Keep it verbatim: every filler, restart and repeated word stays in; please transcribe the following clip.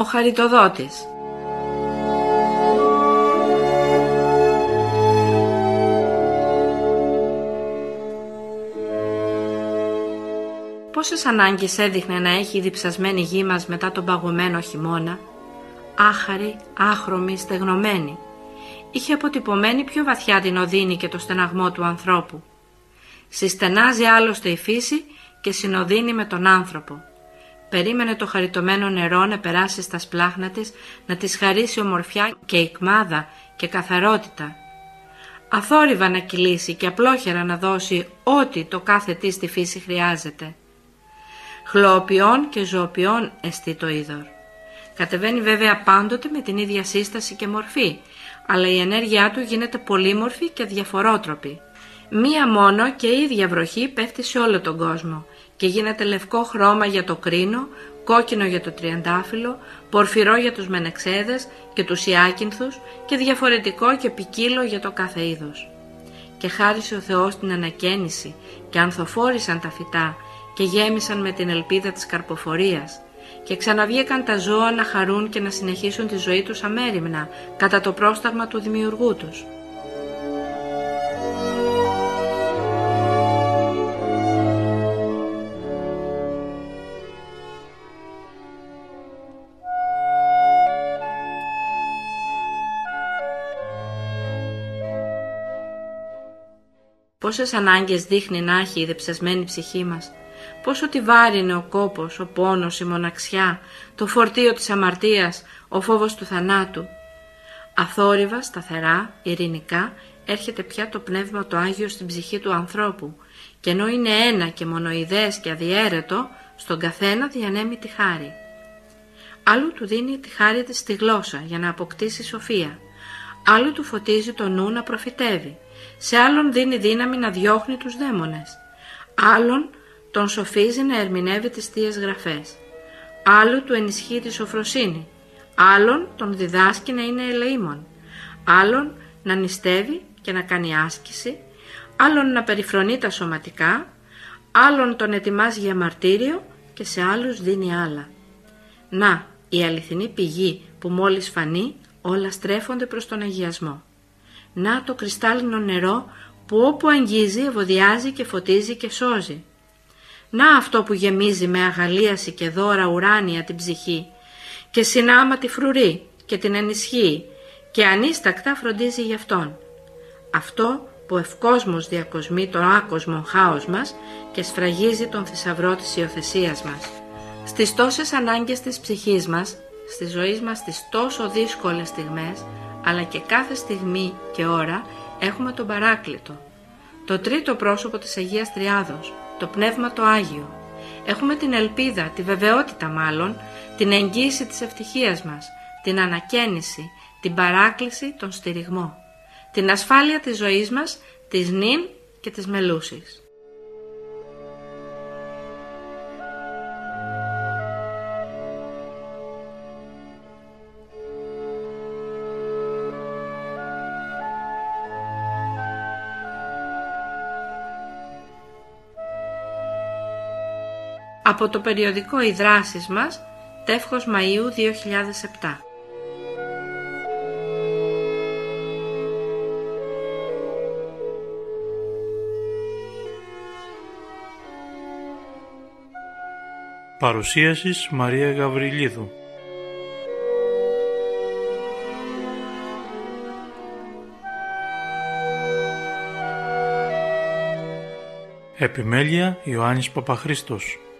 Ο Χαριτοδότης. Πόσες ανάγκες έδειχνε να έχει η διψασμένη γη μας μετά τον παγωμένο χειμώνα, άχαρη, άχρωμη, στεγνωμένη. Είχε αποτυπωμένη πιο βαθιά την οδύνη και το στεναγμό του ανθρώπου. Συστενάζει άλλωστε η φύση και συνοδύνει με τον άνθρωπο. Περίμενε το χαριτωμένο νερό να περάσει στα σπλάχνα της, να της χαρίσει ομορφιά και ικμάδα και καθαρότητα. Αθόρυβα να κυλήσει και απλόχερα να δώσει ό,τι το κάθε τι στη φύση χρειάζεται. Χλωοποιών και ζωοποιών εστί το είδωρ. Κατεβαίνει βέβαια πάντοτε με την ίδια σύσταση και μορφή, αλλά η ενέργειά του γίνεται πολύμορφη και διαφορότροπη. Μία μόνο και η ίδια βροχή πέφτει σε όλο τον κόσμο και γίνεται λευκό χρώμα για το κρίνο, κόκκινο για το τριαντάφυλλο, πορφυρό για τους μενεξέδες και τους ιάκυνθους και διαφορετικό και ποικίλο για το κάθε είδος. Και χάρισε ο Θεός την ανακαίνιση και ανθοφόρησαν τα φυτά και γέμισαν με την ελπίδα της καρποφορίας και ξαναβγήκαν τα ζώα να χαρούν και να συνεχίσουν τη ζωή τους αμέριμνα κατά το πρόσταγμα του δημιουργού τους. Πόσες ανάγκες δείχνει να έχει η διψασμένη ψυχή μας, πόσο τη βάρινε ο κόπος, ο πόνος, η μοναξιά, το φορτίο της αμαρτίας, ο φόβος του θανάτου. Αθόρυβα, σταθερά, ειρηνικά έρχεται πια το Πνεύμα το Άγιο στην ψυχή του ανθρώπου και ενώ είναι ένα και μονοειδές και αδιέρετο, στον καθένα διανέμει τη χάρη. Άλλου του δίνει τη χάρη της στη γλώσσα για να αποκτήσει σοφία, άλλου του φωτίζει το νου να προφητεύει, σε άλλον δίνει δύναμη να διώχνει τους δαίμονες, άλλον τον σοφίζει να ερμηνεύει τις Θείες Γραφές, άλλου του ενισχύει τη σοφροσύνη, άλλον τον διδάσκει να είναι ελεήμων, άλλον να νηστεύει και να κάνει άσκηση, άλλον να περιφρονεί τα σωματικά, άλλον τον ετοιμάζει για μαρτύριο και σε άλλους δίνει άλλα. Να, η αληθινή πηγή που μόλις φανεί όλα στρέφονται προς τον αγιασμό. Να το κρυστάλλινο νερό που όπου αγγίζει ευωδιάζει και φωτίζει και σώζει. Να αυτό που γεμίζει με αγαλίαση και δώρα ουράνια την ψυχή και συνάμα τη φρουρεί και την ενισχύει και ανίστακτα φροντίζει γι' αυτόν. Αυτό που ευκόσμος διακοσμεί το άκοσμο χάος μας και σφραγίζει τον θησαυρό της υιοθεσίας μας. Στις τόσες ανάγκες της ψυχής μας, στη ζωή μας στις τόσο δύσκολες στιγμές, αλλά και κάθε στιγμή και ώρα έχουμε τον Παράκλητο, το τρίτο πρόσωπο της Αγίας Τριάδος, το Πνεύμα το Άγιο. Έχουμε την ελπίδα, τη βεβαιότητα μάλλον, την εγγύηση της ευτυχίας μας, την ανακαίνιση, την παράκληση, τον στηριγμό, την ασφάλεια της ζωής μας, της νυν και της μελούσης. Από το περιοδικό «Οι δράσεις μας», τεύχος Μαΐου δύο χιλιάδες επτά. Παρουσίασης Μαρία Γαβριλίδου. Επιμέλεια Ιωάννης Παπαχρήστος.